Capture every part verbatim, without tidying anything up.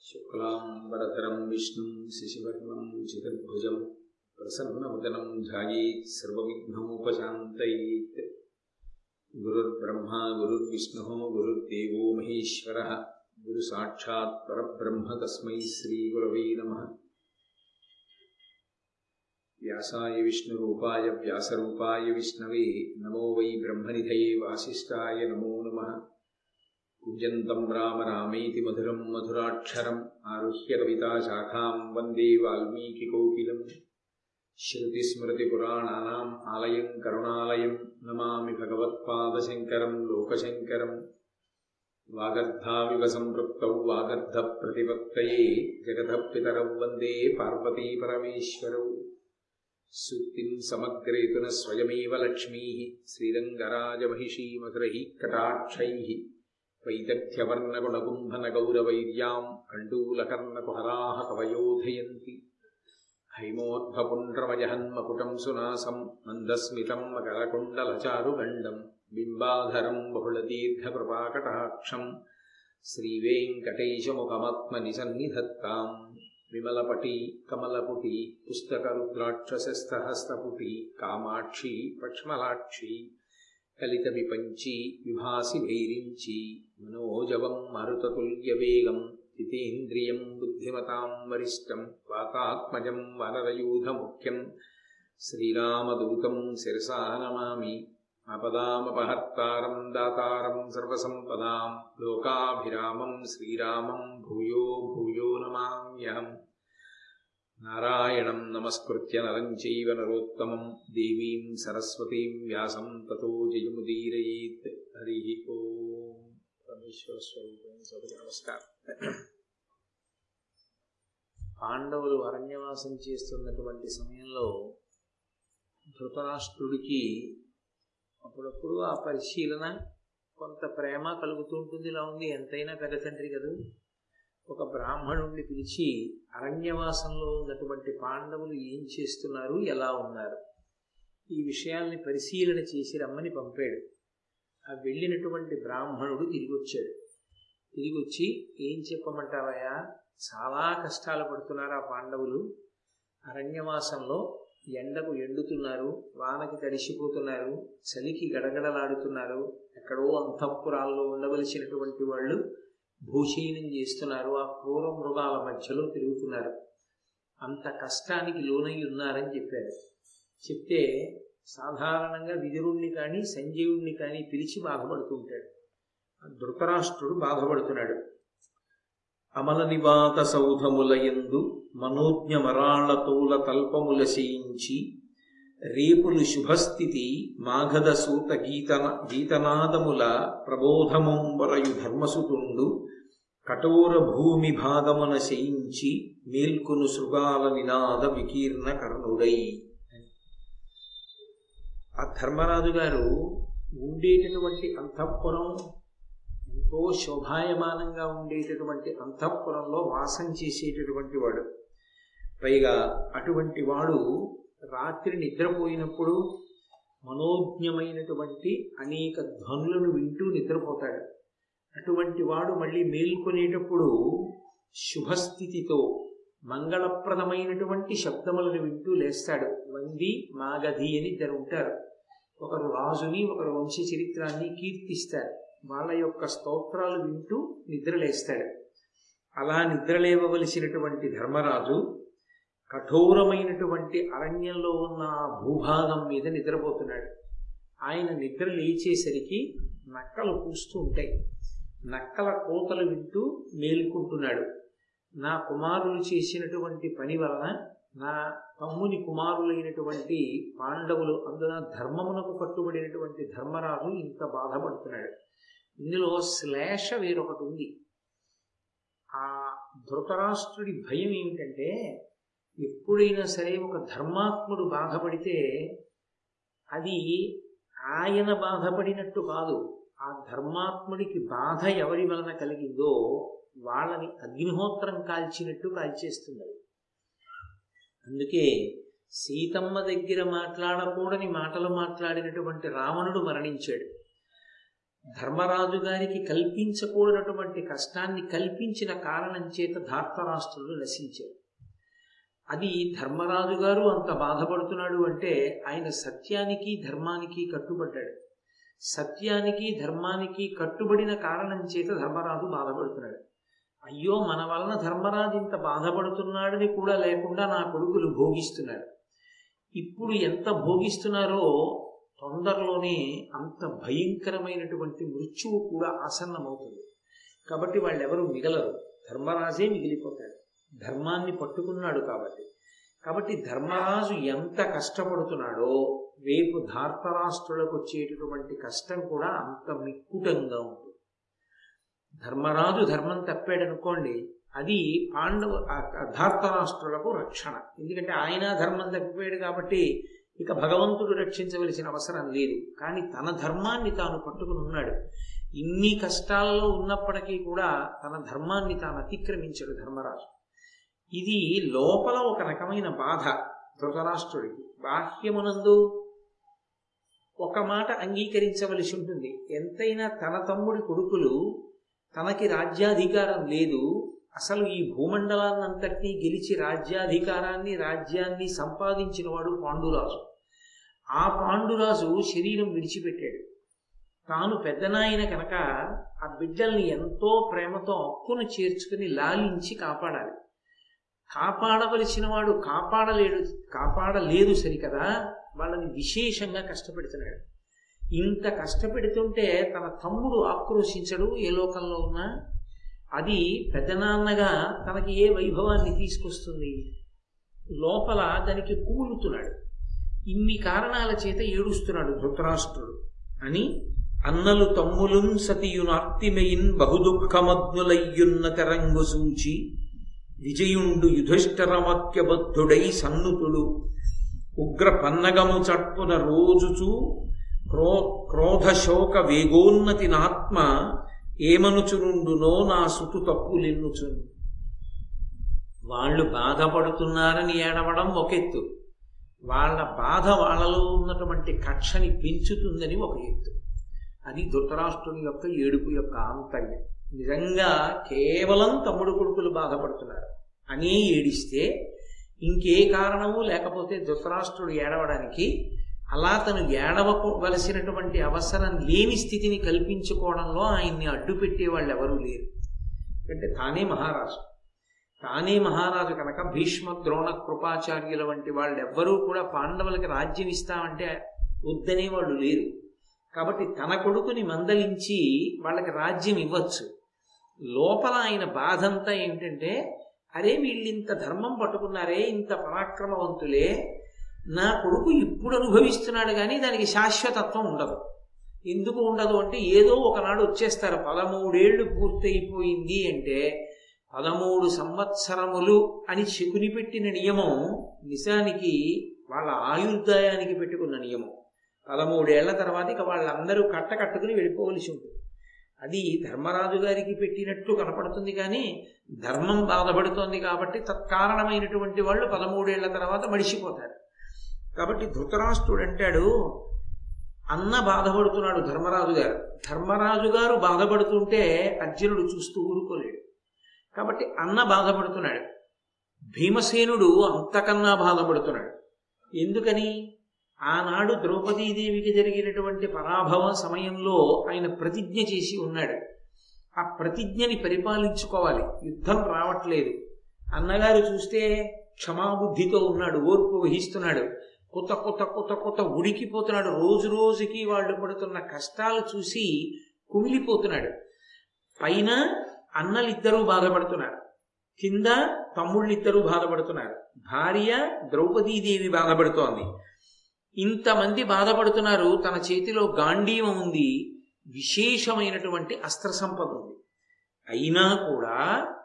శుక్లాంబరధరం విష్ణుం శశివర్ణం చతుర్భుజం ప్రసన్నవదనం ధ్యాయేత్ సర్వవిఘ్నోపశాంతయేత్. గురుర్బ్రహ్మా గురుర్విష్ణుః గురుర్దేవో మహేశ్వరః గురు సాక్షాత్ పరబ్రహ్మ తస్మై శ్రీ గురవే నమః. వ్యాసాయ విష్ణురూపాయ వ్యాసరూపాయ విష్ణవే నమో వై బ్రహ్మనిధయే వాసిష్ఠాయ నమో నమః. కూజంతం రామ రామేతి మధురం మధురాక్షరం ఆరుహ్య కవితాశాఖాం వందే వాల్మీకికోకిలం. శ్రుతిస్మృతిపురాణానాం ఆలయం కరుణాలయం నమామి భగవత్పాదశంకరం లోకశంకరం. వాగర్ధావివ సంపృక్తౌ వాగర్ధప్రతిపత్తయే జగతః పితరౌ వందే పార్వతీపరమేశ్వరౌ. సూక్తిం సమగ్రేతున స్వయమేవ లక్ష్మీః శ్రీరంగరాజమహిషీ మధురైః కటాక్షైః. వైదగ్ధ్యవర్ణగుణగుంభనగౌరవైర్యాం కండూలకర్ణకుహరాः కవయోధయంతి. హైమోద్భపుండ్రమజహన్మకుటం సునాసం మందస్మితం మకరకుండలచారుగండం బింబాధరం బహుళదీర్ఘకృపాకటాక్షం శ్రీవేంకటేశముఖమాత్మనిసన్నిధత్తాం. విమలపటి కమలపుటి పుస్తకరుద్రాక్షసస్థహస్తపుటి కామాక్షి పక్ష్మలాక్షి కలిత విపంచి విభాసి భైరించి మనోజవం మరుతతుల్యవేగం జితేంద్రియం బుద్ధిమతాం వరిష్టం వాతాత్మజం వనరయూధముఖ్యం శ్రీరామదూతం శిరసా నమామి. ఆపదామపహర్తారం దాతారం సర్వసంపదాం లోకాభిరామం శ్రీరామం భూయో భూయో నమామ్యహం. నారాయణం నమస్కృత్య నరం చైవ నరోత్తమం దేవీం సరస్వతీం వ్యాసం తతో జయముదీరయేత్. హరి ఓం. పరమేశ్వర స్వరూపం సభకి నమస్కారం. పాండవులు అరణ్యవాసం చేస్తున్నటువంటి సమయంలో ధృతరాష్ట్రుడికి అప్పుడప్పుడు ఆ పరిశీలన కొంత ప్రేమ కలుగుతూ ఉంటుంది. ఇలా ఉంది, ఎంతైనా పెద్ద తండ్రి కదా. ఒక బ్రాహ్మణుడిని పిలిచి అరణ్యవాసంలో ఉన్నటువంటి పాండవులు ఏం చేస్తున్నారు, ఎలా ఉన్నారు, ఈ విషయాల్ని పరిశీలన చేసి రమ్మని పంపాడు. ఆ వెళ్ళినటువంటి బ్రాహ్మణుడు తిరిగి వచ్చాడు. తిరిగి వచ్చి, ఏం చెప్పమంటావయ్యా, చాలా కష్టాలు పడుతున్నారు ఆ పాండవులు. అరణ్యవాసంలో ఎండకు ఎండుతున్నారు, వానకి తడిసిపోతున్నారు, చలికి గడగడలాడుతున్నారు, ఎక్కడో అంతఃపురాల్లో ఉండవలసినటువంటి వాళ్ళు భూషయనం చేస్తున్నారు, ఆ క్రూర మృగాల మధ్యలో తిరుగుతున్నారు, అంత కష్టానికి లోనై ఉన్నారని చెప్పారు. చెప్తే సాధారణంగా విదురుణ్ణి కానీ సంజీవుణ్ణి కానీ పిలిచి బాధపడుతుంటాడు. ధృతరాష్ట్రుడు బాధపడుతున్నాడు. అమల నివాత సౌధములయందు మనోజ్ఞమరాళతోల తల్పముల శయించి రేపులు శుభస్థితి మాఘద సూత గీతన గీతనాదముల ప్రబోధముంబరయు ధర్మసుతుండు కఠోర భూమి భాగమున శయించి మేల్కొను శృగాల నినాద వికీర్ణ కర్ణుడై. ఆ ధర్మరాజు గారు ఉండేటటువంటి అంతఃపురం ఎంతో శోభాయమానంగా ఉండేటటువంటి అంతఃపురంలో వాసం చేసేటటువంటి వాడు. పైగా అటువంటి వాడు రాత్రి నిద్రపోయినప్పుడు మనోజ్ఞమైనటువంటి అనేక ధ్వనులను వింటూ నిద్రపోతాడు. అటువంటి వాడు మళ్ళీ మేల్కొనేటప్పుడు శుభస్థితితో మంగళప్రదమైనటువంటి శబ్దములను వింటూ లేస్తాడు. వంది మాగధి అని ఇద్దరు ఉంటారు. ఒకరు రాజుని, ఒకరు వంశ చరిత్రాన్ని కీర్తిస్తారు. వాళ్ళ యొక్క స్తోత్రాలు వింటూ నిద్రలేస్తాడు. అలా నిద్రలేవవలసినటువంటి ధర్మరాజు కఠోరమైనటువంటి అరణ్యంలో ఉన్న భూభాగం మీద నిద్రపోతున్నాడు. ఆయన నిద్ర లేచేసరికి నక్కలు కూస్తూ ఉంటాయి. నక్కల కోతలు వింటూ మేలుకుంటున్నాడు. నా కుమారులు చేసినటువంటి పని వలన నా తమ్ముని కుమారులైనటువంటి పాండవులు, అందున ధర్మమునకు కట్టుబడినటువంటి ధర్మరాజు ఇంత బాధపడుతున్నాడు. ఇందులో శ్లేష వేరొకటి ఉంది. ఆ ధృతరాష్ట్రుడి భయం ఏమిటంటే, ఎప్పుడైనా సరే ఒక ధర్మాత్ముడు బాధపడితే అది ఆయన బాధపడినట్టు కాదు, ఆ ధర్మాత్ముడికి బాధ ఎవరి వలన కలిగిందో వాళ్ళని అగ్నిహోత్రం కాల్చినట్టు కాల్చేస్తుంది. అందుకే సీతమ్మ దగ్గర మాట్లాడకూడని మాటలు మాట్లాడినటువంటి రావణుడు మరణించాడు. ధర్మరాజు గారికి కల్పించకూడనటువంటి కష్టాన్ని కల్పించిన కారణం చేత ధార్తరాష్ట్రులు నశించారు. అది ధర్మరాజు గారు అంత బాధపడుతున్నాడు అంటే ఆయన సత్యానికి ధర్మానికి కట్టుబడ్డాడు. సత్యానికి ధర్మానికి కట్టుబడిన కారణం చేత ధర్మరాజు బాధపడుతున్నాడు. అయ్యో మన వలన ధర్మరాజు ఇంత బాధపడుతున్నాడని కూడా లేకుండా నా కొడుకులు భోగిస్తున్నారు. ఇప్పుడు ఎంత భోగిస్తున్నారో తొందరలోనే అంత భయంకరమైనటువంటి మృత్యువు కూడా ఆసన్నమవుతుంది. కాబట్టి వాళ్ళెవరూ మిగలరు, ధర్మరాజే మిగిలిపోతాడు. ధర్మాన్ని పట్టుకున్నాడు కాబట్టి. కాబట్టి ధర్మరాజు ఎంత కష్టపడుతున్నాడో రేపు ధార్తరాష్ట్రులకు వచ్చేటటువంటి కష్టం కూడా అంత మిక్కుటంగా ఉంటుంది. ధర్మరాజు ధర్మం తప్పాడనుకోండి, అది పాండవ ధార్తరాష్ట్రులకు రక్షణ. ఎందుకంటే ఆయన ధర్మం తప్పిపోయాడు కాబట్టి ఇక భగవంతుడు రక్షించవలసిన అవసరం లేదు. కానీ తన ధర్మాన్ని తాను పట్టుకుని ఉన్నాడు. ఇన్ని కష్టాలలో ఉన్నప్పటికీ కూడా తన ధర్మాన్ని తాను అతిక్రమించాడు ధర్మరాజు. ఇది లోపల ఒక రకమైన బాధ ధృతరాష్ట్రుడికి. బాహ్యమునందు ఒక మాట అంగీకరించవలసి ఉంటుంది. ఎంతైనా తన తమ్ముడి కొడుకులు, తనకి రాజ్యాధికారం లేదు, అసలు ఈ భూమండలాన్నంతటినీ గెలిచి రాజ్యాధికారాన్ని రాజ్యాన్ని సంపాదించిన వాడు పాండురాజు. ఆ పాండురాజు శరీరం విడిచిపెట్టాడు. తాను పెద్దనాయన కనుక ఆ బిడ్డల్ని ఎంతో ప్రేమతో అక్కును చేర్చుకుని లాలించి కాపాడాలి. కాపాడవలసిన వాడు కాపాడలేడు కాపాడలేదు సరికదా, వాళ్ళని విశేషంగా కష్టపెడుతున్నాడు. ఇంత కష్టపెడుతుంటే తన తమ్ముడు ఆక్రోశించడు ఏ లోకంలో ఉన్నా. అది పెద్దనాన్నగా తనకి ఏ వైభవాన్ని తీసుకొస్తుంది? లోపల దానికి కూలుతున్నాడు. ఇన్ని కారణాల చేత ఏడుస్తున్నాడు ధృతరాష్ట్రుడు అని. అన్నలు తమ్ములున్ సతియునార్తిమయిన్ బహుదుఃఖమగ్నులయ్యున్న తెరంగు సూచి విజయుండు యుధిష్ఠిరవాక్యబద్ధుడై సన్నుతుడు ఉగ్ర పన్నగము చట్పున రోజుచూ క్రో క్రోధశోక వేగోన్నతి నాత్మ ఏమనుచునుండునో నా సుతు తప్పులెన్నుచును. వాళ్ళు బాధపడుతున్నారని ఏడవడం ఒక ఎత్తు, వాళ్ళ బాధ వాళ్ళలో ఉన్నటువంటి కక్షని పెంచుతుందని ఒక ఎత్తు. అది ధృతరాష్ట్రుని యొక్క ఏడుపు యొక్క ఆంతర్యం. నిజంగా కేవలం తమ్ముడు కొడుకులు బాధపడుతున్నారు అని ఏడిస్తే ఇంకే కారణము లేకపోతే ధృతరాష్ట్రుడు ఏడవడానికి, అలా తను ఏడవవలసినటువంటి అవసరం లేని స్థితిని కల్పించుకోవడంలో ఆయన్ని అడ్డు పెట్టే వాళ్ళు ఎవరూ లేరు. అంటే తానే మహారాజు. తానే మహారాజు కనుక భీష్మ ద్రోణ కృపాచార్యుల వంటి వాళ్ళు ఎవ్వరూ కూడా పాండవులకి రాజ్యం ఇస్తామంటే వద్దనే వాళ్ళు లేరు. కాబట్టి తన కొడుకుని మందలించి వాళ్ళకి రాజ్యం ఇవ్వచ్చు. లోపల ఆయన బాధంతా ఏమిటంటే, అరే వీళ్ళు ఇంత ధర్మం పట్టుకున్నారే, ఇంత పరాక్రమవంతులే, నా కొడుకు ఇప్పుడు అనుభవిస్తున్నాడు కానీ దానికి శాశ్వతత్వం ఉండదు. ఎందుకు ఉండదు అంటే ఏదో ఒకనాడు వచ్చేస్తారు. పదమూడేళ్లు పూర్తయిపోయింది అంటే పదమూడు సంవత్సరములు అని శకుని పెట్టిన నియమం నిజానికి వాళ్ళ ఆయుర్దాయానికి పెట్టుకున్న నియమం. పదమూడేళ్ల తర్వాత ఇక వాళ్ళందరూ కట్ట కట్టుకుని వెళ్ళిపోవలసి ఉంటుంది. అది ధర్మరాజు గారికి పెట్టినట్టు కనపడుతుంది కానీ ధర్మం బాధపడుతోంది కాబట్టి తత్కారణమైనటువంటి వాళ్ళు పదమూడేళ్ల తర్వాత మడిసిపోతారు. కాబట్టి ధృతరాష్ట్రుడు అంటాడు, అన్న బాధపడుతున్నాడు ధర్మరాజు గారు. ధర్మరాజు గారు బాధపడుతుంటే అర్జునుడు చూస్తూ ఊరుకోలేడు. కాబట్టి అన్న బాధపడుతున్నాడు. భీమసేనుడు అంతకన్నా బాధపడుతున్నాడు. ఎందుకని? ఆనాడు ద్రౌపదీదేవికి జరిగినటువంటి పరాభవ సమయంలో ఆయన ప్రతిజ్ఞ చేసి ఉన్నాడు. ఆ ప్రతిజ్ఞని పరిపాలించుకోవాలి. యుద్ధం రావట్లేదు. అన్నగారు చూస్తే క్షమాబుద్ధితో ఉన్నాడు, ఓర్పు వహిస్తున్నాడు. కొత్త కొత్త కొత్త కొత్త ఉడికిపోతున్నాడు. రోజు రోజుకి వాళ్ళు పడుతున్న కష్టాలు చూసి కుమిలిపోతున్నాడు. పైన అన్నలిద్దరూ బాధపడుతున్నారు, కింద తమ్ముళ్ళిద్దరూ బాధపడుతున్నారు, భార్య ద్రౌపదీదేవి బాధపడుతోంది. ఇంతమంది బాధపడుతున్నారు. తన చేతిలో గాంధీవం ఉంది, విశేషమైనటువంటి అస్త్ర సంపద ఉంది. అయినా కూడా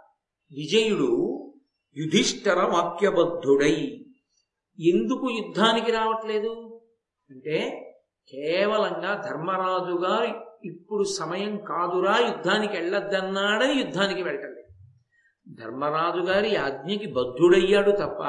విజయుడు యుధిష్ఠిర వాక్యబద్ధుడై ఎందుకు యుద్ధానికి రావట్లేదు అంటే కేవలంగా ధర్మరాజు గారు ఇప్పుడు సమయం కాదురా యుద్ధానికి వెళ్ళొద్దన్నాడని యుద్ధానికి వెళ్ళలేదు. ధర్మరాజు గారి ఆజ్ఞకి బద్ధుడయ్యాడు తప్ప,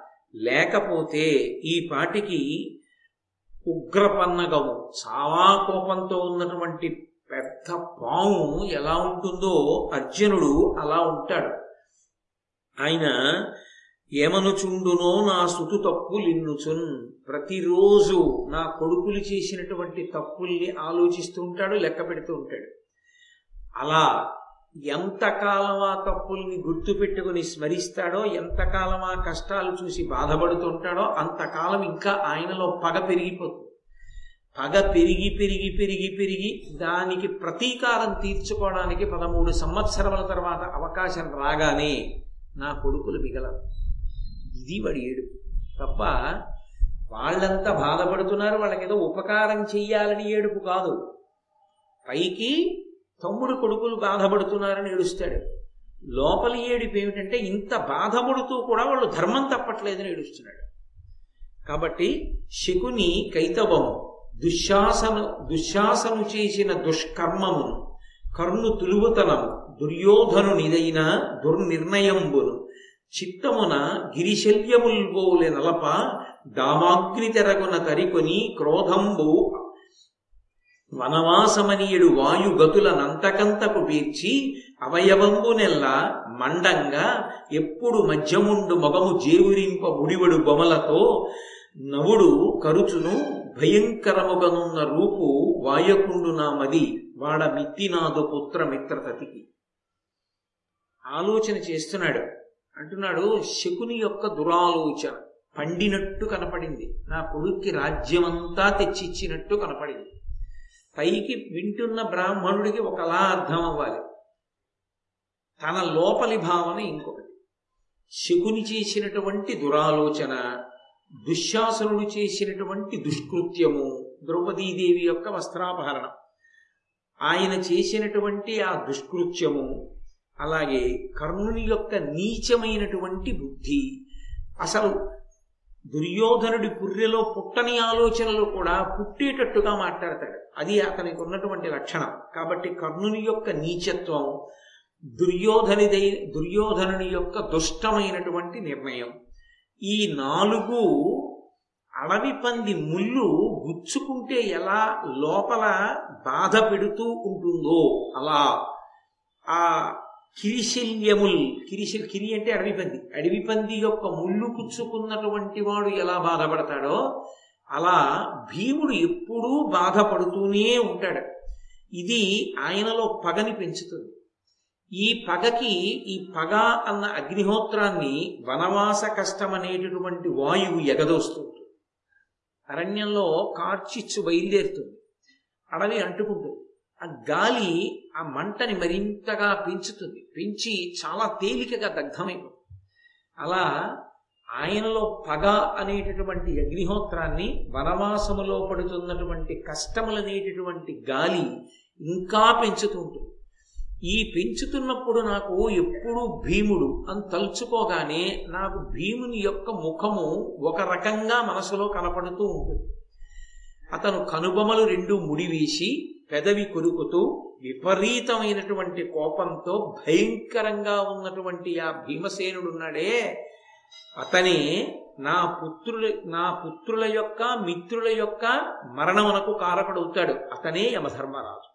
లేకపోతే ఈ పాటికి ఉగ్రపన్నగము చాలా కోపంతో ఉన్నటువంటి పెద్ద పాము ఎలా ఉంటుందో అర్జునుడు అలా ఉంటాడు. ఆయన ఏమనుచుండునో నా సుతు తప్పులిన్నుచున్, ప్రతిరోజు నా కొడుకులు చేసినటువంటి తప్పుల్ని ఆలోచిస్తూ ఉంటాడు, లెక్క పెడుతూ ఉంటాడు. అలా ఎంతకాలం ఆ తప్పుల్ని గుర్తు పెట్టుకుని స్మరిస్తాడో, ఎంతకాలం ఆ కష్టాలు చూసి బాధపడుతుంటాడో అంతకాలం ఇంకా ఆయనలో పగ పెరిగిపోతుంది. పగ పెరిగి పెరిగి పెరిగి పెరిగి దానికి ప్రతీకారం తీర్చుకోవడానికి పదమూడు సంవత్సరముల తర్వాత అవకాశం రాగానే నా కొడుకులు మిగలరు. ఇది వాడి ఏడుపు తప్ప వాళ్ళంతా బాధపడుతున్నారు, వాళ్ళకేదో ఉపకారం చెయ్యాలని ఏడుపు కాదు. పైకి తమ్ముడు కొడుకులు బాధపడుతున్నారని ఏడుస్తాడు. లోపలి ఏడుపు ఏమిటంటే ఇంత బాధపడుతూ కూడా వాళ్ళు ధర్మం తప్పట్లేదని ఏడుస్తున్నాడు. కాబట్టి శకుని కైతవము దుశ్శాసను దుశ్శాసను చేసిన దుష్కర్మమును, కర్ణు తులువుతనము, దుర్యోధనునిదైన దుర్నిర్ణయంబును, చిత్తమున గిరిశల్యముల్బోలె నలప, దామాగ్ని తెరగున తరికొని క్రోధంబు వనవాసమనియుడు వాయుగతుల నంతకంతకు పీర్చి, అవయవంబు నెల్ల మండంగా ఎప్పుడు మధ్యముండు మగము జేవురింప ముడివడు బొమలతో, నవుడు కరుచును భయంకరముగనున్న రూపు వాయకుండు నామది, వాడ మిత్తినాదు పుత్ర మిత్రతతికి. ఆలోచన చేస్తున్నాడు. అంటున్నాడు, శకుని యొక్క దురాలోచన పండినట్టు కనపడింది, నా కొడుక్కి రాజ్యమంతా తెచ్చిచ్చినట్టు కనపడింది. పైకి వింటున్న బ్రాహ్మణుడికి ఒకలా అర్థం అవ్వాలి, తన లోపలి భావన ఇంకొకటి. శకుని చేసినటువంటి దురాలోచన, దుశ్శాసనుడు చేసినటువంటి దుష్కృత్యము, ద్రౌపదీదేవి యొక్క వస్త్రాపహరణం, ఆయన చేసినటువంటి ఆ దుష్కృత్యము, అలాగే కర్ణుని యొక్క నీచమైనటువంటి బుద్ధి. అసలు దుర్యోధనుడి పుర్రెలో పుట్టని ఆలోచనలు కూడా పుట్టేటట్టుగా మాట్లాడతాడు, అది అతనికి ఉన్నటువంటి లక్షణం. కాబట్టి కర్ణుని యొక్క నీచత్వం, దుర్యోధనిదై దుర్యోధనుని యొక్క దుష్టమైనటువంటి నిర్ణయం, ఈ నాలుగు అడవి పంది ముళ్ళు గుచ్చుకుంటే ఎలా లోపల బాధ పెడుతూ ఉంటుందో అలా ఆ కిరిశల్యముల్, కిరిశల్ కిరి అంటే అడవి పంది, అడవి పంది యొక్క ముళ్ళు గుచ్చుకున్నటువంటి వాడు ఎలా బాధపడతాడో అలా భీముడు ఎప్పుడూ బాధపడుతూనే ఉంటాడు. ఇది ఆయనలో పగని పెంచుతుంది. ఈ పగకి, ఈ పగ అన్న అగ్నిహోత్రాన్ని వనవాస కష్టం అనేటటువంటి వాయువు ఎగదోస్తుంది. అరణ్యంలో కార్చిచ్చు బయలుదేరుతుంది, అడవి అంటుకుంటుంది. ఆ గాలి ఆ మంటని మరింతగా పెంచుతుంది, పెంచి చాలా తేలికగా దగ్ధమైపోతుంది. అలా ఆయనలో పగ అనేటటువంటి అగ్నిహోత్రాన్ని, వనవాసములో పడుతున్నటువంటి కష్టములనేటటువంటి గాలి ఇంకా పెంచుతూ ఉంటుంది. ఈ పెంచుతున్నప్పుడు నాకు ఎప్పుడూ భీముడు అని తలుచుకోగానే నాకు భీముని యొక్క ముఖము ఒక రకంగా మనసులో కనపడుతూ ఉంటుంది. అతను కనుబొమలు రెండు ముడివేసి పెదవి కొరుకుతూ విపరీతమైనటువంటి కోపంతో భయంకరంగా ఉన్నటువంటి ఆ భీమసేనుడున్నాడే, అతనే నా పుత్రుల నా పుత్రుల యొక్క మిత్రుల యొక్క మరణమునకు కారకుడవుతాడు. అతనే యమధర్మరాజు,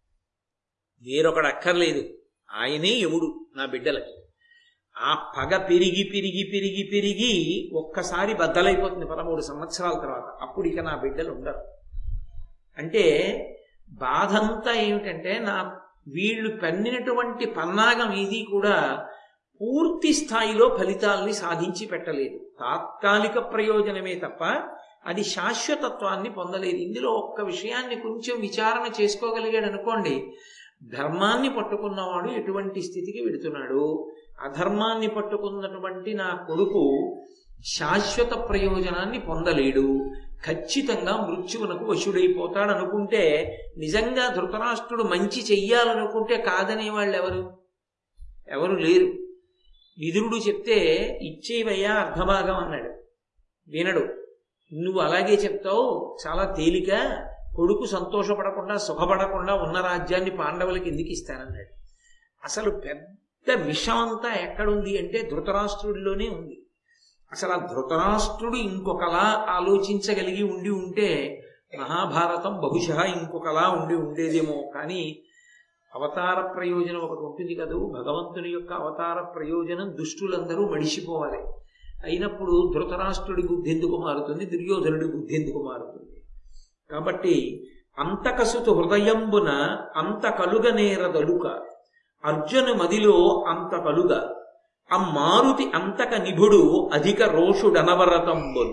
వేరొకడు అక్కర్లేదు, ఆయనే యముడు నా బిడ్డలకి. ఆ పగ పెరిగి పెరిగి పెరిగి పెరిగి ఒక్కసారి బద్దలైపోతుంది పదమూడు సంవత్సరాల తర్వాత. అప్పుడు ఇక నా బిడ్డలు ఉండరు. అంటే బాధంతా ఏమిటంటే, నా వీళ్ళు పన్నినటువంటి పన్నాగం ఏది కూడా పూర్తి స్థాయిలో ఫలితాల్ని సాధించి పెట్టలేదు. తాత్కాలిక ప్రయోజనమే తప్ప అది శాశ్వతత్వాన్ని పొందలేదు. ఇందులో ఒక్క విషయాన్ని కొంచెం విచారణ చేసుకోగలిగాడు అనుకోండి, ధర్మాన్ని పట్టుకున్నవాడు ఎటువంటి స్థితికి వెడుతున్నాడు, అధర్మాన్ని పట్టుకున్నటువంటి నా కొడుకు శాశ్వత ప్రయోజనాన్ని పొందలేడు, ఖచ్చితంగా మృత్యువునకు వశుడైపోతాడు అనుకుంటే, నిజంగా ధృతరాష్ట్రుడు మంచి చెయ్యాలనుకుంటే కాదనే వాళ్ళు ఎవరు ఎవరు లేరు. విదురుడు చెప్తే ఇచ్చేవయ్యా అర్ధభాగం అన్నాడు, వినడు. నువ్వు అలాగే చెప్తావు, చాలా తేలిక, కొడుకు సంతోషపడకుండా సుఖపడకుండా ఉన్న రాజ్యాన్ని పాండవులకి ఎందుకు ఇస్తానన్నాడు. అసలు పెద్ద విషం అంతా ఎక్కడుంది అంటే ధృతరాష్ట్రుడిలోనే ఉంది. అసలు ఆ ధృతరాష్ట్రుడు ఇంకొకలా ఆలోచించగలిగి ఉండి ఉంటే మహాభారతం బహుశా ఇంకొకలా ఉండి ఉండేదేమో, కానీ అవతార ప్రయోజనం ఒకటి ఉంటుంది కదూ. భగవంతుని యొక్క అవతార ప్రయోజనం దుష్టులందరూ మడిసిపోవాలి. అయినప్పుడు ధృతరాష్ట్రుడి బుద్ధి ఎందుకు మారుతుంది, దుర్యోధనుడి బుద్ధి ఎందుకు మారుతుంది? కాబట్టి అంతకసుతు హృదయంబున అంత కలుగనేరదలుక, అర్జును మదిలో అంత కలుగ, అమ్మారుతి అంతక నిభుడు అధిక రోషుడనవరతంబున్.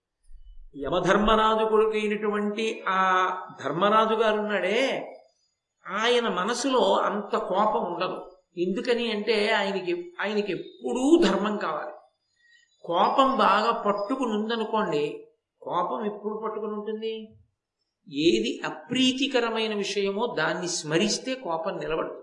యమధర్మరాజు కొడుకైనటువంటి ఆ ధర్మరాజు గారున్నాడే, ఆయన మనసులో అంత కోపం ఉండదు. ఎందుకని అంటే ఆయనకి ఆయనకి ఎప్పుడూ ధర్మం కావాలి. కోపం బాగా పట్టుకుని ఉందనుకోండి, కోపం ఎప్పుడు పట్టుకుని ఉంటుంది? ఏది అప్రీతికరమైన విషయమో దాన్ని స్మరిస్తే కోపం నిలబడదు.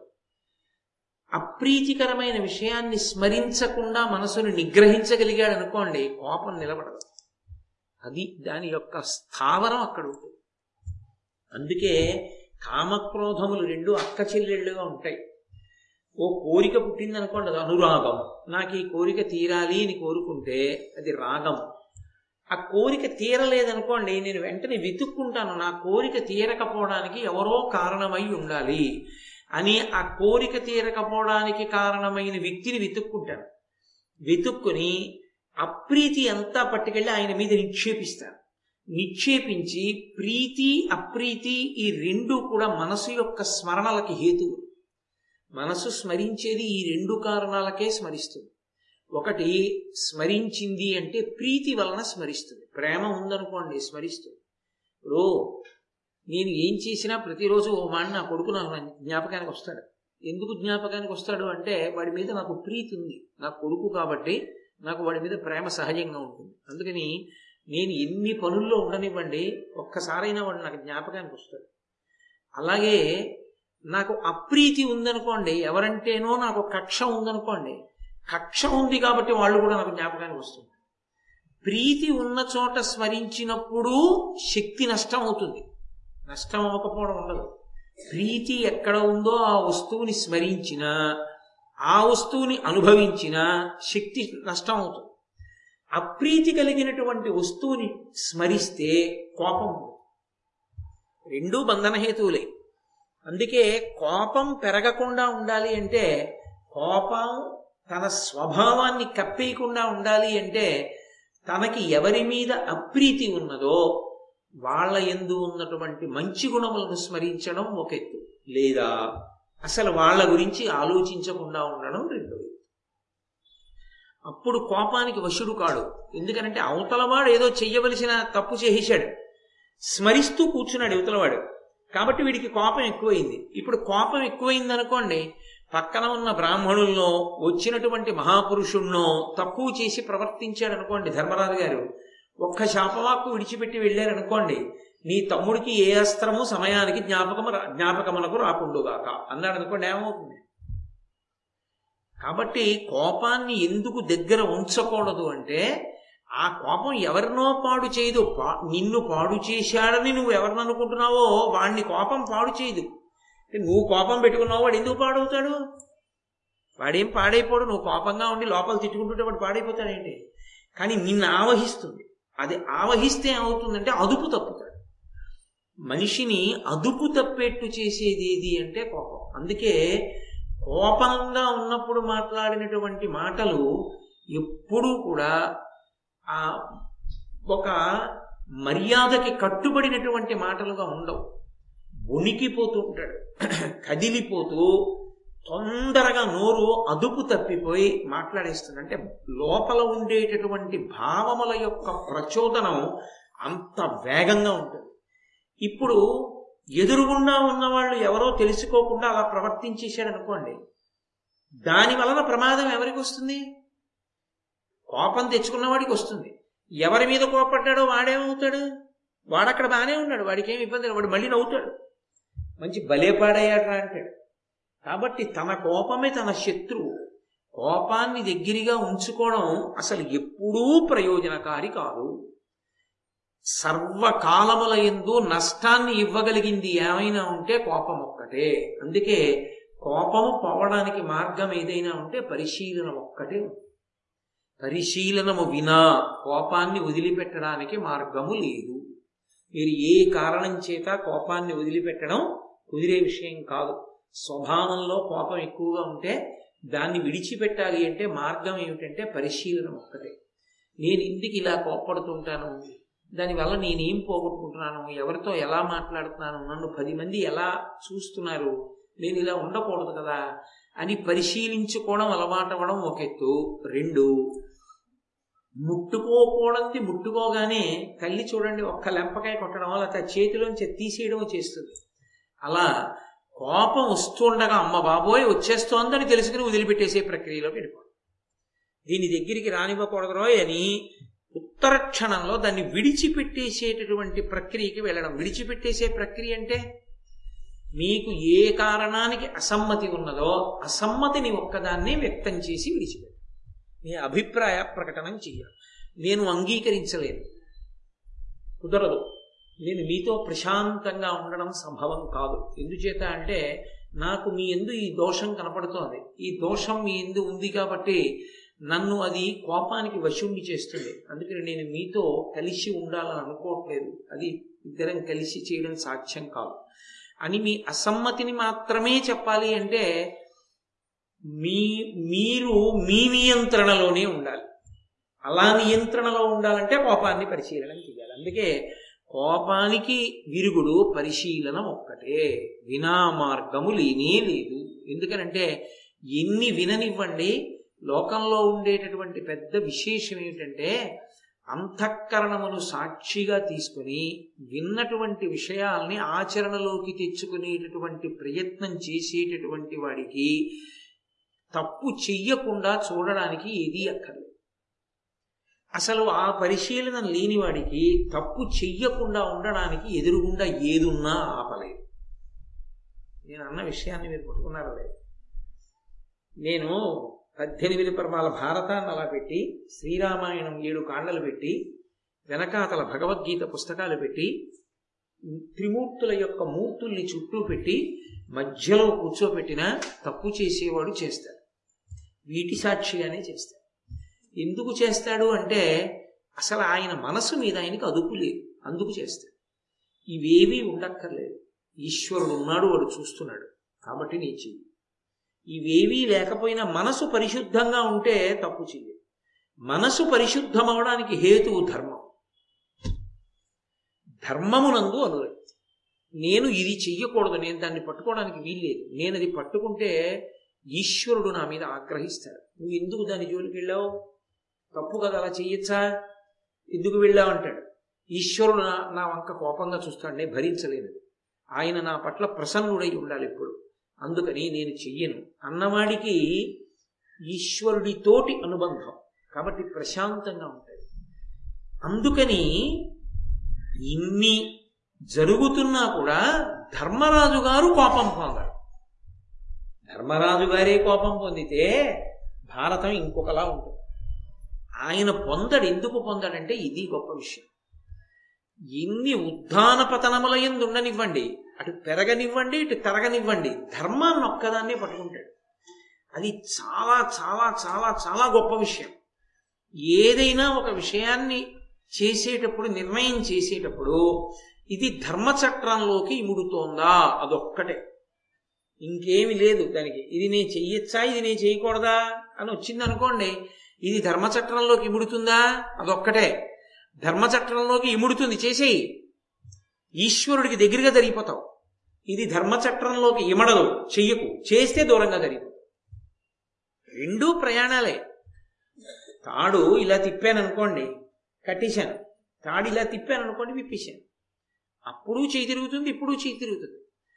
అప్రీతికరమైన విషయాన్ని స్మరించకుండా మనసును నిగ్రహించగలిగాడు అనుకోండి, కోపం నిలబడదు. అది దాని యొక్క స్థావరం అక్కడ ఉంటుంది. అందుకే కామక్రోధములు రెండు అక్క చెల్లెళ్ళుగా ఉంటాయి. ఓ కోరిక పుట్టింది అనుకోండి, అది అనురాగం. నాకు ఈ కోరిక తీరాలి అని కోరుకుంటే అది రాగం. ఆ కోరిక తీరలేదనుకోండి, నేను వెంటనే వెతుక్కుంటాను, నా కోరిక తీరకపోవడానికి ఎవరో కారణమై ఉండాలి అని. ఆ కోరిక తీరకపోవడానికి కారణమైన వ్యక్తిని వెతుక్కుంటాను. వెతుక్కుని అప్రీతి అంతా పట్టుకెళ్ళి ఆయన మీద నిక్షేపిస్తాను. నిక్షేపించి ప్రీతి అప్రీతి ఈ రెండు కూడా మనసు యొక్క స్మరణలకి హేతువు. మనసు స్మరించేది ఈ రెండు కారణాలకే స్మరిస్తుంది. ఒకటి స్మరించింది అంటే ప్రీతి వలన స్మరిస్తుంది. ప్రేమ ఉందనుకోండి స్మరిస్తుంది. రో నేను ఏం చేసినా ప్రతిరోజు ఓ మాట నా కొడుకు నాకు జ్ఞాపకానికి వస్తాడు. ఎందుకు జ్ఞాపకానికి వస్తాడు అంటే వాడి మీద నాకు ప్రీతి ఉంది, నా కొడుకు కాబట్టి నాకు వాడి మీద ప్రేమ సహజంగా ఉంటుంది. అందుకని నేను ఎన్ని పనుల్లో ఉండనివ్వండి, ఒక్కసారైనా వాడు నాకు జ్ఞాపకానికి వస్తాడు. అలాగే నాకు అప్రీతి ఉందనుకోండి, ఎవరంటేనో నాకు కక్ష ఉందనుకోండి, కక్ష ఉంది కాబట్టి వాళ్ళు కూడా నాకు జ్ఞాపకానికి వస్తుంది. ప్రీతి ఉన్న చోట స్మరించినప్పుడు శక్తి నష్టం అవుతుంది, నష్టం అవ్వకపోవడం ఉండదు. ప్రీతి ఎక్కడ ఉందో ఆ వస్తువుని స్మరించినా, ఆ వస్తువుని అనుభవించినా శక్తి నష్టం అవుతుంది. అప్రీతి కలిగినటువంటి వస్తువుని స్మరిస్తే కోపం, రెండూ బంధనహేతువులే. అందుకే కోపం పెరగకుండా ఉండాలి అంటే, కోపం తన స్వభావాన్ని కప్పేయకుండా ఉండాలి అంటే, తనకి ఎవరి మీద అప్రీతి ఉన్నదో వాళ్ళ యందు ఉన్నటువంటి మంచి గుణములను స్మరించడం ఒక ఎత్తు, లేదా అసలు వాళ్ళ గురించి ఆలోచించకుండా ఉండడం రెండో ఎత్తు. అప్పుడు కోపానికి వశుడు కాడు. ఎందుకనంటే అవతలవాడు ఏదో చెయ్యవలసిన తప్పు చేసేశాడు, స్మరిస్తూ కూర్చున్నాడు యువతలవాడు, కాబట్టి వీడికి కోపం ఎక్కువైంది. ఇప్పుడు కోపం ఎక్కువైంది అనుకోండి, పక్కన ఉన్న బ్రాహ్మణుల్లో వచ్చినటువంటి మహాపురుషుణ్ణో తక్కువ చేసి ప్రవర్తించాడు అనుకోండి ధర్మరాజు గారు, ఒక్క శాపవాక్కు విడిచిపెట్టి వెళ్ళారనుకోండి, నీ తమ్ముడికి ఏ అస్త్రము సమయానికి జ్ఞాపకము జ్ఞాపకమునకు రాకుండుగాక అన్నాడు అనుకోండి, ఏమవుతుంది? కాబట్టి కోపాన్ని ఎందుకు దగ్గర ఉంచకూడదు అంటే, ఆ కోపం ఎవరినో పాడు చేయదు, నిన్ను పాడు చేశాడని నువ్వు ఎవరిని అనుకుంటున్నావో వాడిని కోపం పాడు చేయదు. నువ్వు కోపం పెట్టుకున్నావు, వాడు ఎందుకు పాడవుతాడు? వాడేం పాడైపోడు. నువ్వు కోపంగా ఉండి లోపల తిట్టుకుంటుంటే వాడు పాడైపోతాడేంటి? కానీ నిన్ను ఆవహిస్తుంది. అది ఆవహిస్తే ఏమవుతుందంటే అదుపు తప్పుతాడు. మనిషిని అదుపు తప్పేట్టు చేసేది ఏది అంటే కోపం. అందుకే కోపంగా ఉన్నప్పుడు మాట్లాడినటువంటి మాటలు ఎప్పుడూ కూడా ఆ ఒక మర్యాదకి కట్టుబడినటువంటి మాటలుగా ఉండవు. ఉనికిపోతూ ఉంటాడు, కదిలిపోతూ తొందరగా నోరు అదుపు తప్పిపోయి మాట్లాడేస్తుంది. అంటే లోపల ఉండేటటువంటి భావముల యొక్క ప్రచోదనం అంత వేగంగా ఉంటుంది. ఇప్పుడు ఎదురుగుండా ఉన్నవాళ్ళు ఎవరో తెలుసుకోకుండా అలా ప్రవర్తించేశాడు అనుకోండి, దాని వలన ప్రమాదం ఎవరికి వస్తుంది? కోపం తెచ్చుకున్నవాడికి వస్తుంది. ఎవరి మీద కోపడ్డాడో వాడేమవుతాడు? వాడక్కడ బాగానే ఉన్నాడు, వాడికి ఏమి ఇబ్బంది లేదు, వాడు మళ్ళీ నవ్వుతాడు, మంచి బలేపాడయ్యాడ్రా అంటాడు. కాబట్టి తన కోపమే తన శత్రువు. కోపాన్ని దగ్గరగా ఉంచుకోవడం అసలు ఎప్పుడూ ప్రయోజనకారి కాదు. సర్వకాలముల యందు నష్టాన్ని ఇవ్వగలిగింది ఏమైనా ఉంటే కోపం ఒక్కటే. అందుకే కోపము పోవడానికి మార్గం ఏదైనా ఉంటే పరిశీలన ఒక్కటే. పరిశీలనము వినా కోపాన్ని వదిలిపెట్టడానికి మార్గము లేదు. మీరు ఏ కారణం చేత కోపాన్ని వదిలిపెట్టడం కుదిరే విషయం కాదు. స్వభావంలో కోపం ఎక్కువగా ఉంటే దాన్ని విడిచిపెట్టాలి అంటే మార్గం ఏమిటంటే పరిశీలన ఒక్కటే. నేను ఇందుకు ఇలా కోపడుతుంటాను, దానివల్ల నేనేం పోగొట్టుకుంటున్నాను, ఎవరితో ఎలా మాట్లాడుతున్నాను, నన్ను పది మంది ఎలా చూస్తున్నారు, నేను ఇలా ఉండకూడదు కదా అని పరిశీలించుకోవడం అలవాటు అవ్వడం ఒక ఎత్తు. రెండు, ముట్టుకోకూడదు ముట్టుకోగానే తల్లి చూడండి ఒక్క లెంపకాయ కొట్టడం లేకపోతే చేతిలోంచి తీసేయడం చేస్తుంది. అలా కోపం వస్తుండగా అమ్మ బాబోయ్ వచ్చేస్తోందని తెలుసుకుని వదిలిపెట్టేసే ప్రక్రియలోకి వెళ్ళిపోవడం. దీని దగ్గరికి రానివ్వకూడదు అని ఉత్తర క్షణంలో దాన్ని విడిచిపెట్టేసేటటువంటి ప్రక్రియకి వెళ్ళడం. విడిచిపెట్టేసే ప్రక్రియ అంటే మీకు ఏ కారణానికి అసమ్మతి ఉన్నదో అసమ్మతిని ఒక్కదాన్నే వ్యక్తం చేసి విడిచిపెట్టాలి. మీ అభిప్రాయ ప్రకటన చెయ్యాలి. నేను అంగీకరించలేను, కుదరదు, నేను మీతో ప్రశాంతంగా ఉండడం సంభవం కాదు. ఎందుచేత అంటే నాకు మీ యందు ఈ దోషం కనపడుతోంది, ఈ దోషం మీ యందు ఉంది కాబట్టి నన్ను అది కోపానికి వశుండి చేస్తుంది, అందుకని నేను మీతో కలిసి ఉండాలని అనుకోవట్లేదు, అది ఇద్దరం కలిసి చేయడం సాధ్యం కాదు అని మీ అసమ్మతిని మాత్రమే చెప్పాలి. అంటే మీ మీరు మీ నియంత్రణలోనే ఉండాలి. అలా నియంత్రణలో ఉండాలంటే కోపాన్ని పరిశీలన చేయాలి. అందుకే కోపానికి విరుగుడు పరిశీలన ఒక్కటే, వినా మార్గము లేనే లేదు. ఎందుకనంటే ఎన్ని విననివ్వండి, లోకంలో ఉండేటటువంటి పెద్ద విశేషం ఏమిటంటే అంతఃకరణమును సాక్షిగా తీసుకుని విన్నటువంటి విషయాల్ని ఆచరణలోకి తెచ్చుకునేటటువంటి ప్రయత్నం చేసేటటువంటి వాడికి తప్పు చెయ్యకుండా చూడడానికి ఏదీ అక్కర్లేదు. అసలు ఆ పరిశీలన లేని వాడికి తప్పు చెయ్యకుండా ఉండడానికి ఎదురుగుండా ఏదున్నా ఆపలేదు. నేను అన్న విషయాన్ని మీరు పట్టుకున్నారా లేదు? నేను పద్దెనిమిది పర్వాల భారతాన్ని అలా పెట్టి, శ్రీరామాయణం ఏడు కాండలు పెట్టి, వెనకాతల భగవద్గీత పుస్తకాలు పెట్టి, త్రిమూర్తుల యొక్క మూర్తుల్ని చుట్టూ పెట్టి మధ్యలో కూర్చోపెట్టినా తప్పు చేసేవాడు చేస్తాడు, వీటి సాక్షిగానే చేస్తాడు. ఎందుకు చేస్తాడు అంటే అసలు ఆయన మనసు మీద ఆయనకు అదుపు లేదు, అందుకు చేస్తాడు. ఇవేవీ ఉండక్కర్లేదు, ఈశ్వరుడు ఉన్నాడు, వాడు చూస్తున్నాడు కాబట్టి నీ చెయ్యి. ఇవేవీ లేకపోయినా మనసు పరిశుద్ధంగా ఉంటే తప్పు చెయ్యి. మనసు పరిశుద్ధమవడానికి హేతువు ధర్మం. ధర్మమునందు అనురక్తి. నేను ఇది చెయ్యకూడదు, నేను దాన్ని పట్టుకోవడానికి వీల్లేదు, నేను అది పట్టుకుంటే ఈశ్వరుడు నా మీద ఆగ్రహిస్తాడు. నువ్వు ఎందుకు దాని జోలికి వెళ్ళావు, తప్పు కదా, అలా చెయ్యొచ్చా, ఎందుకు వెళ్ళావు అంటాడు. ఈశ్వరుడు నా నా వంక కోపంగా చూస్తాడు, నేను భరించలేను, ఆయన నా పట్ల ప్రసన్నుడై ఉండాలి ఎప్పుడు, అందుకని నేను చెయ్యను అన్నవాడికి ఈశ్వరుడితోటి అనుబంధం కాబట్టి ప్రశాంతంగా ఉంటుంది. అందుకని ఇన్ని జరుగుతున్నా కూడా ధర్మరాజు గారు కోపం పొందారు. ధర్మరాజు గారే కోపం పొందితే భారతం ఇంకొకలా ఉంటుంది. ఆయన పొందడు. ఎందుకు పొందడంటే ఇది గొప్ప విషయం. ఇన్ని ఉద్ధాన పతనముల యందు ఉండనివ్వండి, అటు పెరగనివ్వండి, ఇటు తరగనివ్వండి, ధర్మాన్ని ఒక్కదాన్నే పట్టుకుంటాడు. అది చాలా చాలా చాలా చాలా గొప్ప విషయం. ఏదైనా ఒక విషయాన్ని చేసేటప్పుడు, నిర్ణయం చేసేటప్పుడు ఇది ధర్మచట్రంలోకి ఇముడుతోందా అదొక్కటే, ఇంకేమి లేదు దానికి. ఇది నేను చెయ్యొచ్చా, ఇది నేను చేయకూడదా అని వచ్చింది అనుకోండి, ఇది ధర్మచట్రంలోకి ఇముడుతుందా అదొక్కటే. ధర్మచట్రంలోకి ఇముడుతుంది, చేసేయి, ఈశ్వరుడికి దగ్గరగా జరిగిపోతావు. ఇది ధర్మచట్రంలోకి ఇమడదు, చెయ్యకు, చేస్తే దూరంగా జరిగిపోతావు. రెండూ ప్రయాణాలే. తాడు ఇలా తిప్పాను అనుకోండి, కట్టేశాను, తాడు ఇలా తిప్పాను అనుకోండి, విప్పేశాను, అప్పుడు చేయి తిరుగుతుంది, ఇప్పుడు చేయి తిరుగుతుంది.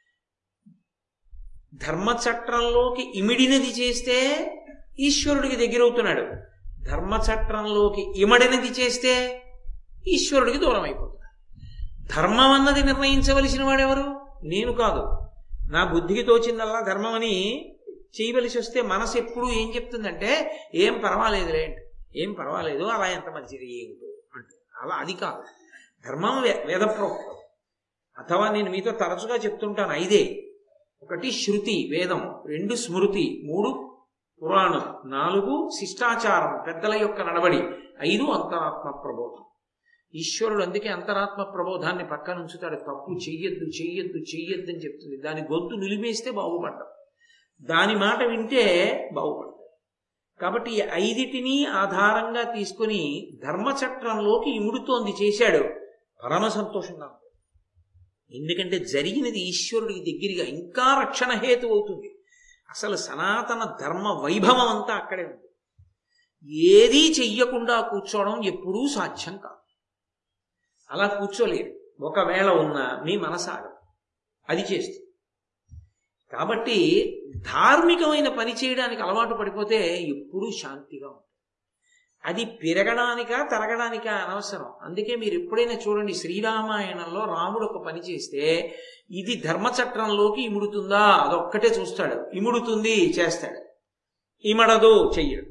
ధర్మచట్రంలోకి ఇమిడినది చేస్తే ఈశ్వరుడికి దగ్గరవుతున్నాడు, ధర్మచట్రంలోకి ఇమడినది చేస్తే ఈశ్వరుడికి దూరం అయిపోతున్నాడు. ధర్మం అన్నది నిర్ణయించవలసిన వాడెవరు? నేను కాదు. నా బుద్ధికి తోచిందల్లా ధర్మం అని చేయవలసి వస్తే మనసు ఎప్పుడు ఏం చెప్తుందంటే ఏం పర్వాలేదులే అంటే, ఏం పర్వాలేదు, అలా ఎంత మంచిది ఏమిటో అంటే, అలా అది కాదు. ధర్మం వేదప్రోక్తం. అథవా నేను మీతో తరచుగా చెప్తుంటాను ఐదే: ఒకటి శృతి వేదం, రెండు స్మృతి, మూడు పురాణం, నాలుగు శిష్టాచారం పెద్దల యొక్క నడవడి, ఐదు అంతరాత్మ ప్రబోధం. ఈశ్వరుడు అందుకే అంతరాత్మ ప్రబోధాన్ని పక్కన ఉంచుతాడు. తప్పు చెయ్యొద్దు చెయ్యొద్దు చెయ్యొద్దు అని చెప్తుంది. దాని గొంతు నిలిమేస్తే బాగుపడ్డాం, దాని మాట వింటే బాగుపడతాం. కాబట్టి ఈ ఐదిటిని ఆధారంగా తీసుకుని ధర్మచక్రంలోకి ఇముడుతోంది చేశాడు. పరమ సంతోషంగా ఉంది. ఎందుకంటే జరిగినది ఈశ్వరుడికి దగ్గరగా ఇంకా రక్షణ హేతు అవుతుంది. అసలు సనాతన ధర్మ వైభవం అంతా అక్కడే ఉంది. ఏదీ చెయ్యకుండా కూర్చోవడం ఎప్పుడూ సాధ్యం కాదు. అలా కూర్చోలేరు. ఒకవేళ ఉన్నా మీ మనసాగం అది చేస్తుంది. కాబట్టి ధార్మికమైన పని చేయడానికి అలవాటు పడిపోతే ఎప్పుడూ శాంతిగా ఉంటుంది. అది పెరగడానికా తరగడానికా అనవసరం. అందుకే మీరు ఎప్పుడైనా చూడండి, శ్రీరామాయణంలో రాముడు ఒక పని చేస్తే ఇది ధర్మచక్రంలోకి ఇముడుతుందా అదొక్కటే చూస్తాడు. ఇముడుతుంది చేస్తాడు, ఇమడదు చెయ్యడు.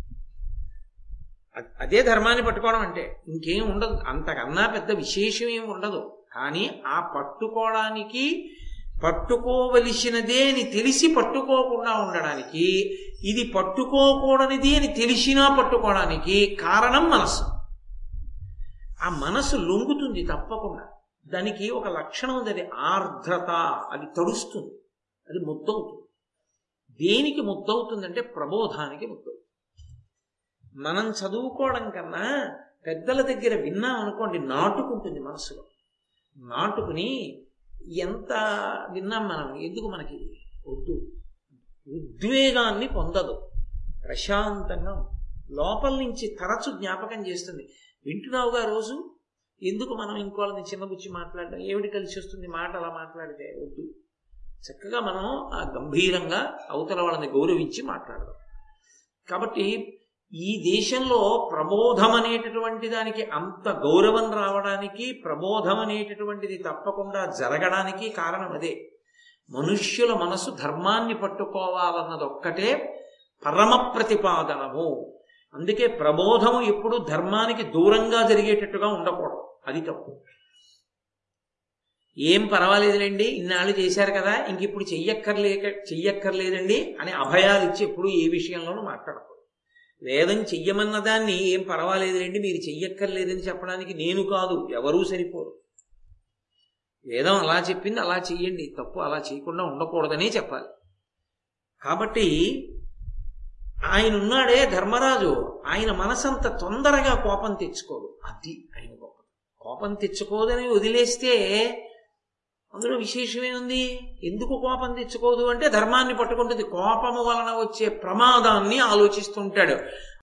అదే ధర్మాన్ని పట్టుకోవడం అంటే. ఇంకేం ఉండదు, అంతకన్నా పెద్ద విశేషం ఏమి ఉండదు. కానీ ఆ పట్టుకోవడానికి పట్టుకోవలసినదే అని తెలిసి పట్టుకోకుండా ఉండడానికి, ఇది పట్టుకోకూడనిది అని తెలిసినా పట్టుకోవడానికి కారణం మనసు. ఆ మనసు లొంగుతుంది తప్పకుండా. దానికి ఒక లక్షణం ఉంది, అది ఆర్ద్రత. అది తడుస్తుంది, అది ముద్దవుతుంది. దేనికి ముద్దవుతుందంటే ప్రబోధానికి ముద్దవుతుంది. మనం చదువుకోవడం కన్నా పెద్దల దగ్గర విన్నాం అనుకోండి, నాటుకుంటుంది మనసులో. నాటుకుని ఎంత విన్నాం మనం, ఎందుకు మనకి వద్దు, ఉద్వేగాన్ని పొందదు, ప్రశాంతంగా లోపల నుంచి తరచు జ్ఞాపకం చేస్తుంది. వింటున్నావుగా రోజు, ఎందుకు మనం ఇంకోళ్ళని చిన్నబుచ్చి మాట్లాడడం, ఏమిటి కలిసి వస్తుంది మాట అలా మాట్లాడితే, వద్దు. చక్కగా మనం ఆ గంభీరంగా అవతల వాళ్ళని గౌరవించి మాట్లాడదాం. కాబట్టి ఈ దేశంలో ప్రబోధం అనేటటువంటి దానికి అంత గౌరవం రావడానికి, ప్రబోధం అనేటటువంటిది తప్పకుండా జరగడానికి కారణం అదే. మనుష్యుల మనసు ధర్మాన్ని పట్టుకోవాలన్నది ఒక్కటే పరమ ప్రతిపాదనము. అందుకే ప్రబోధము ఎప్పుడు ధర్మానికి దూరంగా జరిగేటట్టుగా ఉండకూడదు, అది తప్పు. ఏం పర్వాలేదులేండి, ఇన్నాళ్ళు చేశారు కదా, ఇంక ఇప్పుడు చెయ్యక్కర్లేక చెయ్యక్కర్లేదండి అని అభయాలు ఇచ్చి ఎప్పుడు ఏ విషయంలోనూ మాట్లాడకూడదు. వేదం చెయ్యమన్న దాన్ని ఏం పర్వాలేదులేండి మీరు చెయ్యక్కర్లేదని చెప్పడానికి నేను కాదు, ఎవరూ సరిపోరు. వేదం అలా చెప్పింది అలా చెయ్యండి, తప్పు అలా చేయకుండా ఉండకూడదనే చెప్పాలి. కాబట్టి ఆయన ఉన్నాడే ధర్మరాజు, ఆయన మనసంత తొందరగా కోపం తెచ్చుకోదు. అది ఆయన కోపం. కోపం తెచ్చుకోదని వదిలేస్తే అందులో విశేషమే ఉంది. ఎందుకు కోపం తెచ్చుకోదు అంటే ధర్మాన్ని పట్టుకుంటుంది. కోపము వలన వచ్చే ప్రమాదాన్ని ఆలోచిస్తుంటాడు.